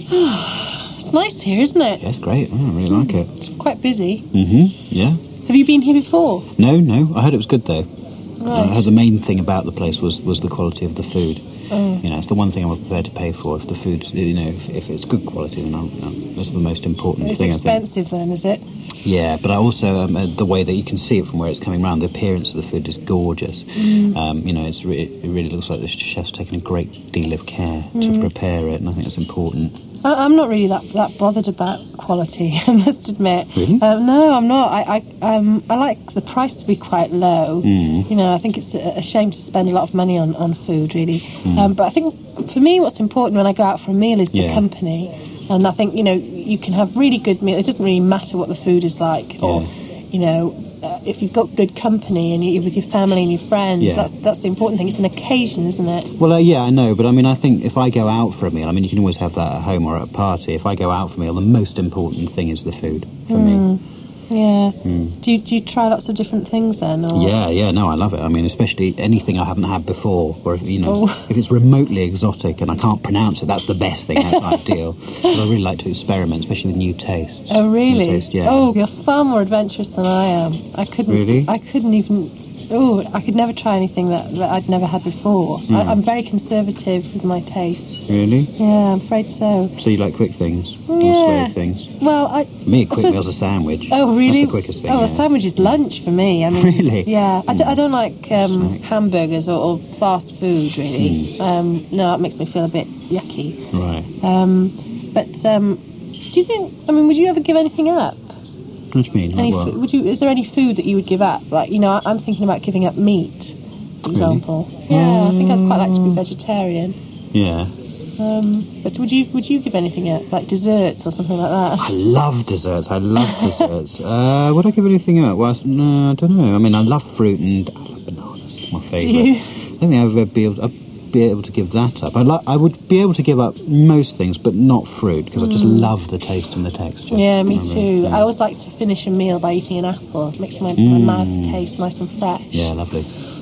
It's nice here, isn't it? Yeah, it's great. I really like it. It's quite busy. Yeah. Have you been here before? No. I heard it was good, though. Right. I heard the main thing about the place was the quality of the food. It's the one thing I'm prepared to pay for. If the food, if it's good quality, then that's the most important thing. It's expensive then, is it? Yeah, but I also the way that you can see it from where it's coming around, the appearance of the food is gorgeous. It really looks like the chef's taken a great deal of care to prepare it, and I think it's important. I'm not really that bothered about quality, I must admit. Really? No, I'm not. I like the price to be quite low. I think it's a shame to spend a lot of money on food, really. But I think, for me, what's important when I go out for a meal is the company. And I think, you can have really good meals. It doesn't really matter what the food is like. Or, if you've got good company and you're with your family and your friends, that's the important thing. It's an occasion, isn't it? Well, I know, but I think if I go out for a meal, you can always have that at home or at a party. If I go out for a meal, the most important thing is the food for me. Yeah. Do you try lots of different things then? Or? Yeah, no, I love it. Especially anything I haven't had before, or if it's remotely exotic and I can't pronounce it, that's the best thing. That's ideal. Because I really like to experiment, especially with new tastes. Oh, really? New taste, yeah. Oh, you're far more adventurous than I am. I couldn't even. Oh, I could never try anything that I'd never had before. I'm very conservative with my tastes. Really? Yeah, I'm afraid so. So you like quick things? Yeah. Or slow things? Well, For me, a quick meal's a sandwich. Oh, really? That's the quickest thing. Oh, a sandwich is lunch for me. Really? Yeah. I don't like hamburgers or fast food, really. No, it makes me feel a bit yucky. Right. But do you think, would you ever give anything up? What do you mean? Is there any food that you would give up? Like, I'm thinking about giving up meat, for example. Really? Yeah, I think I'd quite like to be vegetarian. Yeah. But would you give anything up, like desserts or something like that? I love desserts. Would I give anything up? Well, no, I don't know. I love fruit and I love bananas. My favourite. Do you? I don't think I'd be able to give that up. I would be able to give up most things, but not fruit, because I just love the taste and the texture. Yeah, me too. Yeah. I always like to finish a meal by eating an apple. It makes my mouth taste nice and fresh. Yeah, lovely.